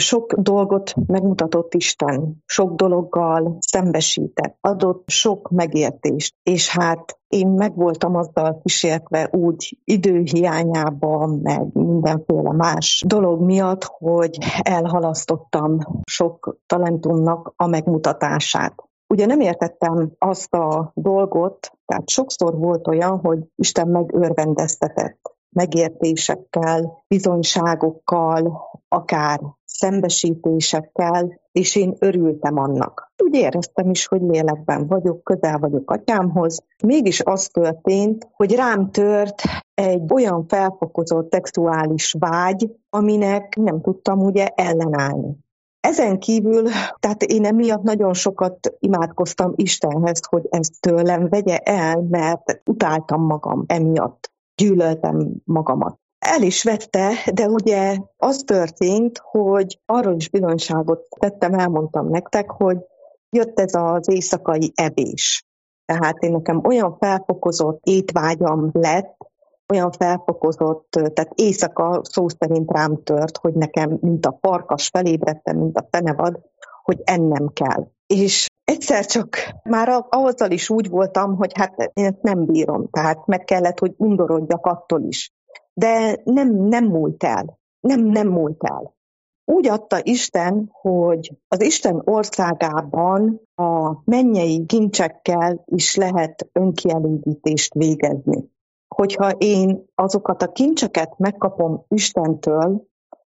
Sok dolgot megmutatott Isten, sok dologgal szembesített, adott sok megértést, és hát én meg voltam azzal kísértve úgy időhiányában, meg mindenféle más dolog miatt, hogy elhalasztottam sok talentumnak a megmutatását. Ugye nem értettem azt a dolgot, tehát sokszor volt olyan, hogy Isten megörvendeztetett megértésekkel, bizonyságokkal, akár szembesítésekkel, és én örültem annak. Úgy éreztem is, hogy lélekben vagyok, közel vagyok atyámhoz. Mégis az történt, hogy rám tört egy olyan felfokozott szexuális vágy, aminek nem tudtam ugye ellenállni. Ezen kívül, tehát én emiatt nagyon sokat imádkoztam Istenhez, hogy ezt tőlem vegye el, mert utáltam magam emiatt. Gyűlöltem magamat. El is vette, de ugye az történt, hogy arról is bizonyságot tettem, elmondtam nektek, hogy jött ez az éjszakai evés. Tehát én nekem olyan felfokozott étvágyam lett, olyan felfokozott, tehát éjszaka szó szerint rám tört, hogy nekem, mint a farkas felébredtem, mint a fenevad, hogy ennem kell. És egyszer csak már azzal is úgy voltam, hogy hát én ezt nem bírom, tehát meg kellett, hogy undorodjak attól is. De nem múlt el. Nem múlt el. Úgy adta Isten, hogy az Isten országában a mennyei kincsekkel is lehet önkielégítést végezni. Hogyha én azokat a kincseket megkapom Istentől,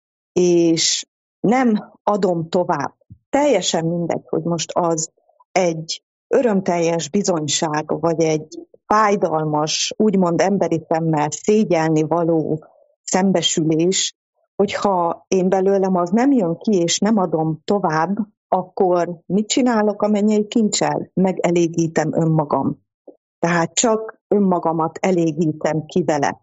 és nem adom tovább, teljesen mindegy, hogy most az egy örömteljes bizonyság, vagy egy fájdalmas, úgymond emberi szemmel szégyelni való szembesülés, hogyha én belőlem az nem jön ki, és nem adom tovább, akkor mit csinálok a mennyei kincsel? Megelégítem önmagam. Tehát csak önmagamat elégítem ki vele.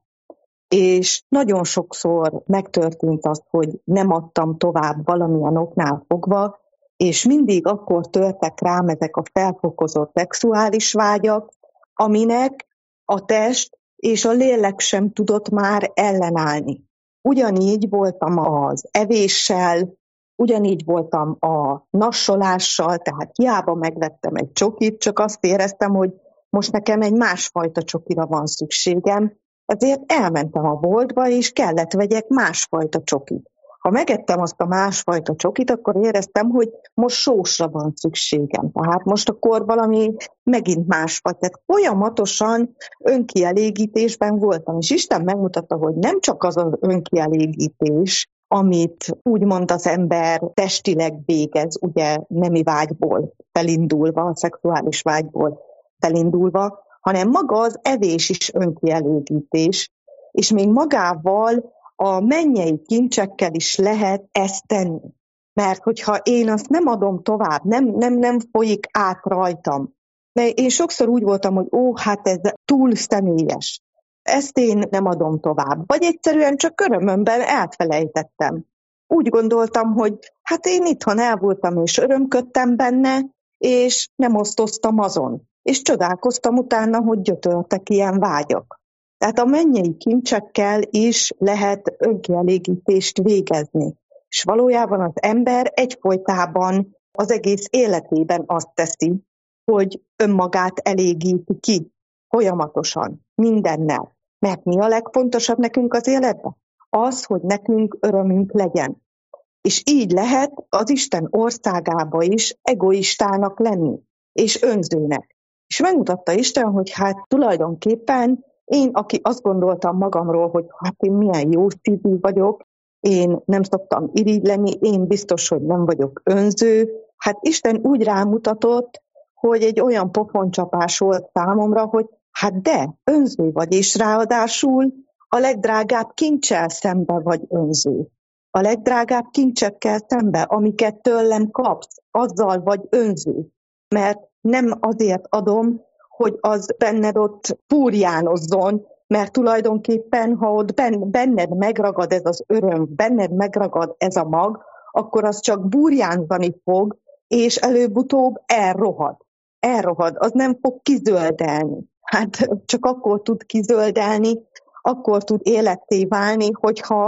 És nagyon sokszor megtörtént az, hogy nem adtam tovább valamilyen oknál fogva, és mindig akkor törtek rám ezek a felfokozott szexuális vágyak, aminek a test és a lélek sem tudott már ellenállni. Ugyanígy voltam az evéssel, ugyanígy voltam a nassolással, tehát hiába megvettem egy csokit, csak azt éreztem, hogy most nekem egy másfajta csokira van szükségem, ezért elmentem a boltba, és kellett vegyek másfajta csokit. Ha megettem azt a másfajta csokit, akkor éreztem, hogy most sósra van szükségem. Tehát most akkor valami megint másfajta. Tehát folyamatosan önkielégítésben voltam. És Isten megmutatta, hogy nem csak az az önkielégítés, amit úgymond az ember testileg végez, ugye nemi vágyból felindulva, a szexuális vágyból felindulva, hanem maga az evés is önkielégítés, és még magával a mennyei kincsekkel is lehet ezt tenni. Mert hogyha én azt nem adom tovább, nem folyik át rajtam. De én sokszor úgy voltam, hogy hát ez túl személyes. Ezt én nem adom tovább. Vagy egyszerűen csak örömömben elfelejtettem. Úgy gondoltam, hogy hát én itthon el voltam és örömködtem benne, és nem osztoztam azon. És csodálkoztam utána, hogy gyötörtek ilyen vágyak. Tehát a mennyei kincsekkel is lehet önkielégítést végezni. És valójában az ember egyfolytában az egész életében azt teszi, hogy önmagát elégíti ki folyamatosan, mindennel. Mert mi a legfontosabb nekünk az életben? Az, hogy nekünk örömünk legyen. És így lehet az Isten országába is egoistának lenni, és önzőnek. És megmutatta Isten, hogy hát tulajdonképpen én, aki azt gondoltam magamról, hogy hát én milyen jó szívű vagyok, én nem szoktam irigyleni, én biztos, hogy nem vagyok önző. Hát Isten úgy rámutatott, hogy egy olyan pofoncsapás volt számomra, hogy hát de, önző vagy, és ráadásul a legdrágább kincsel szembe vagy önző. A legdrágább kincsekkel szembe, amiket tőlem kapsz, azzal vagy önző. Mert nem azért adom, hogy az benned ott fúrjánozzon, mert tulajdonképpen, ha ott benned megragad ez az öröm, benned megragad ez a mag, akkor az csak burjánzani fog, és előbb-utóbb elrohad. Elrohad, az nem fog kizöldelni. Hát csak akkor tud kizöldelni, akkor tud életté válni, hogyha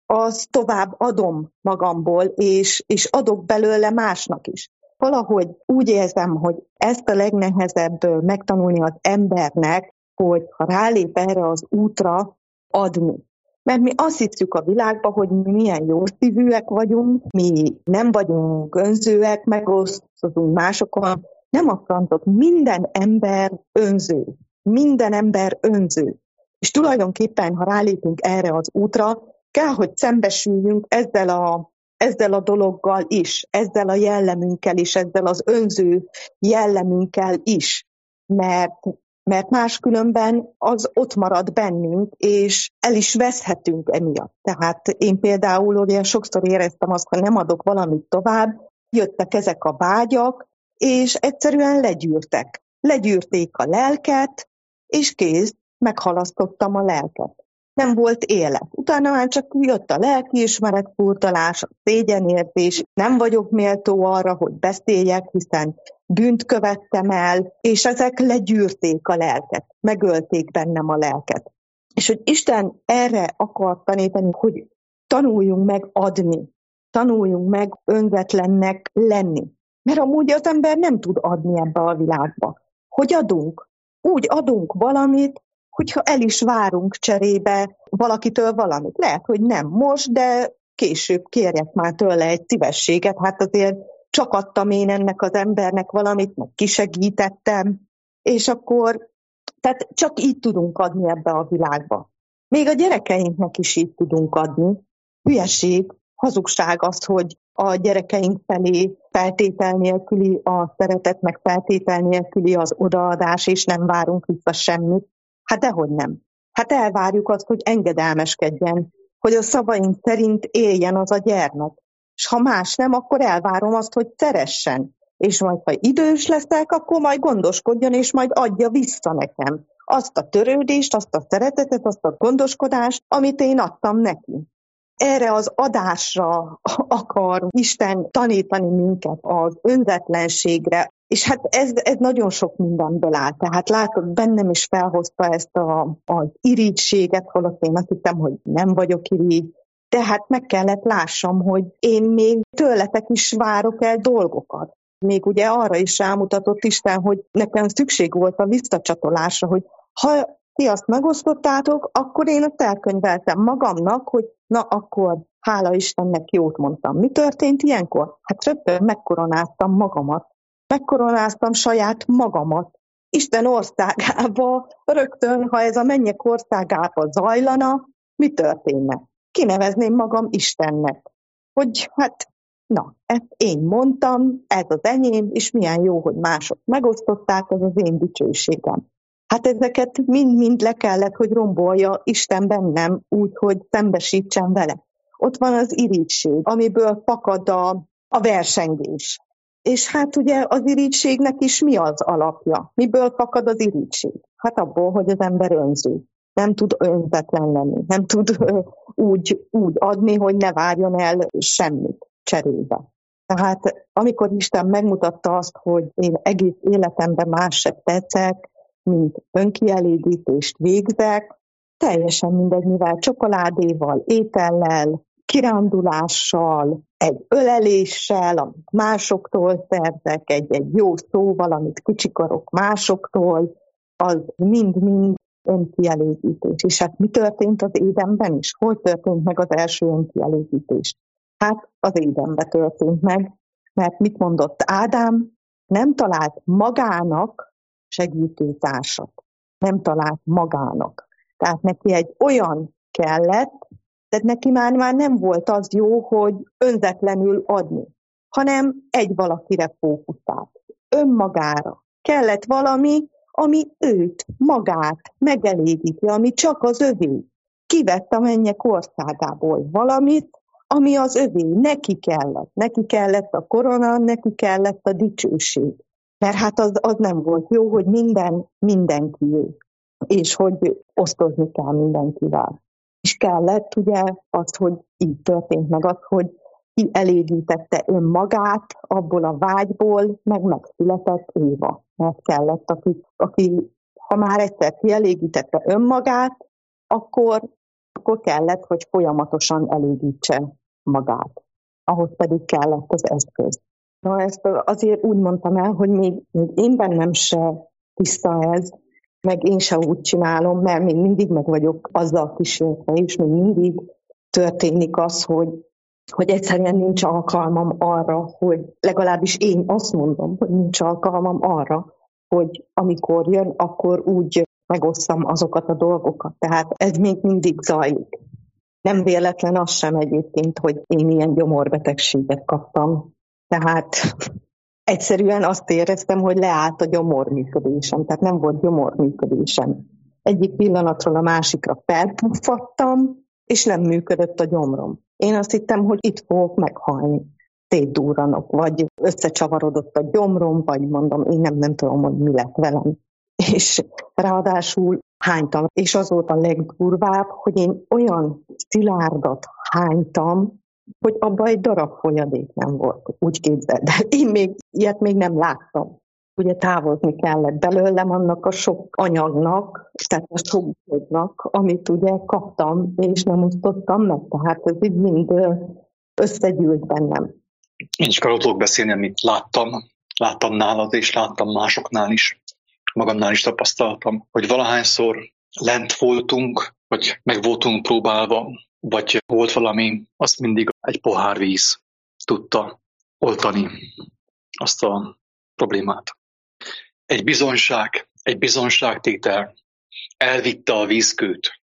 az tovább adom magamból, és adok belőle másnak is. Valahogy úgy érzem, hogy ezt a legnehezebb megtanulni az embernek, hogy ha rálép erre az útra, adni. Mert mi azt hiszük a világban, hogy mi milyen jó szívűek vagyunk, mi nem vagyunk önzőek, megosztozunk másokon. Nem a francot, minden ember önző. Minden ember önző. És tulajdonképpen, ha rálépünk erre az útra, kell, hogy szembesüljünk ezzel a dologgal is, ezzel a jellemünkkel is, ezzel az önző jellemünkkel is. Mert máskülönben az ott marad bennünk, és el is veszhetünk emiatt. Tehát én például ugye sokszor éreztem azt, hogy nem adok valamit tovább, jöttek ezek a vágyak, és egyszerűen legyűrtek. Legyűrték a lelket, és kész, meghalasztottam a lelket. Nem volt élet. Utána már csak jött a lelkiismeret furdalás, a szégyenérzés, nem vagyok méltó arra, hogy beszéljek, hiszen bűnt követtem el, és ezek legyűrték a lelket, megölték bennem a lelket. És hogy Isten erre akar tanítani, hogy tanuljunk meg adni, tanuljunk meg önzetlennek lenni. Mert amúgy az ember nem tud adni ebbe a világba. Hogy adunk? Úgy adunk valamit, hogyha el is várunk cserébe valakitől valamit. Lehet, hogy nem most, de később kérjek már tőle egy szívességet, hát azért csak adtam én ennek az embernek valamit, meg kisegítettem, és akkor, tehát csak így tudunk adni ebbe a világba. Még a gyerekeinknek is így tudunk adni. Hülyeség, hazugság az, hogy a gyerekeink felé feltétel nélküli a szeretet, meg feltétel nélküli az odaadás, és nem várunk vissza semmit. Hát dehogy nem. Hát elvárjuk azt, hogy engedelmeskedjen, hogy a szavaink szerint éljen az a gyermek. És ha más nem, akkor elvárom azt, hogy szeressen. És majd, ha idős leszek, akkor majd gondoskodjon, és majd adja vissza nekem azt a törődést, azt a szeretetet, azt a gondoskodást, amit én adtam neki. Erre az adásra akar Isten tanítani minket, az önzetlenségre, és hát ez nagyon sok mindenből áll. Tehát látod, bennem is felhozta ezt az irigységet, holott én azt hittem, hogy nem vagyok irigy, tehát meg kellett lássam, hogy én még tőletek is várok el dolgokat. Még ugye arra is rámutatott Isten, hogy nekem szükség volt a visszacsatolásra, hogy ha ti azt megosztottátok, akkor én azt elkönyveltem magamnak, hogy na akkor hála Istennek jót mondtam. Mi történt ilyenkor? Hát rögtön megkoronáztam magamat. Megkoronáztam saját magamat. Isten országába rögtön, ha ez a mennyek országába zajlana, mi történne? Kinevezném magam Istennek. Hogy hát, na, ezt én mondtam, ez az enyém, és milyen jó, hogy mások megosztották, ez az én dicsőségem. Hát ezeket mind-mind le kellett, hogy rombolja Isten bennem úgy, hogy szembesítsen vele. Ott van az irigység, amiből fakad a versengés. És hát ugye az irigységnek is mi az alapja? Miből fakad az irigység? Hát abból, hogy az ember önző. Nem tud önzetlen lenni. Nem tud úgy adni, hogy ne várjon el semmit cserébe. Tehát amikor Isten megmutatta azt, hogy én egész életemben más se tetszek, mint önkielégítést végzek, teljesen mindegy, mivel csokoládéval, étellel, kirándulással, egy öleléssel, amit másoktól szerzek, egy jó szóval, amit kicsikarok másoktól, az mind-mind önkielégítés. És hát mi történt az Édenben is? Hol történt meg az első önkielégítés? Hát az Édenben történt meg, mert mit mondott Ádám? Nem talált magának segítőtársat. Nem talált magának. Tehát neki egy olyan kellett, tehát neki már nem volt az jó, hogy önzetlenül adni, hanem egy valakire fókuszált. Önmagára. Kellett valami, ami őt, magát megelégíti, ami csak az övé. Kivett a mennyek országából valamit, ami az övé. Neki kellett. Neki kellett a korona, neki kellett a dicsőség. Mert hát az nem volt jó, hogy mindenkié, és hogy osztozni kell mindenkivel. És kellett ugye az, hogy így történt meg az, hogy kielégítette önmagát abból a vágyból, meg megszületett Éva. Mert kellett, aki ha már egyszer kielégítette önmagát, akkor akkor kellett, hogy folyamatosan elégítse magát. Ahhoz pedig kellett az eszköz. Na, ezt azért úgy mondtam el, hogy még én bennem se tiszta ez, meg én se úgy csinálom, mert még mindig meg vagyok azzal kísérve, és még mindig történik az, hogy egyszerűen nincs alkalmam arra, hogy legalábbis én azt mondom, hogy nincs alkalmam arra, hogy amikor jön, akkor úgy megosszam azokat a dolgokat. Tehát ez még mindig zajlik. Nem véletlen az sem egyébként, hogy én ilyen gyomorbetegséget kaptam. Tehát egyszerűen azt éreztem, hogy leállt a gyomorműködésem, tehát nem volt gyomorműködésem. Egyik pillanatról a másikra felpuffadtam, és nem működött a gyomrom. Én azt hittem, hogy itt fogok meghalni. Szétdurranok, vagy összecsavarodott a gyomrom, vagy mondom, én nem tudom, hogy mi lett velem. És ráadásul hánytam, és az volt a legdurvább, hogy én olyan szilárdat hánytam, hogy abban egy darab folyadék nem volt. Úgy képzeld. De én ilyet még nem láttam. Ugye távozni kellett belőlem annak a sok anyagnak, tehát a sok dolognak, amit ugye kaptam, és nem osztottam meg. Tehát ez így mind összegyűlt bennem. Én is arról tudok beszélni, amit láttam nálad, és láttam másoknál is. Magamnál is tapasztaltam, hogy valahányszor lent voltunk, vagy meg voltunk próbálva, vagy volt valami, azt mindig egy pohár víz tudta oltani azt a problémát. Egy bizonságtétel elvitte a vízkőt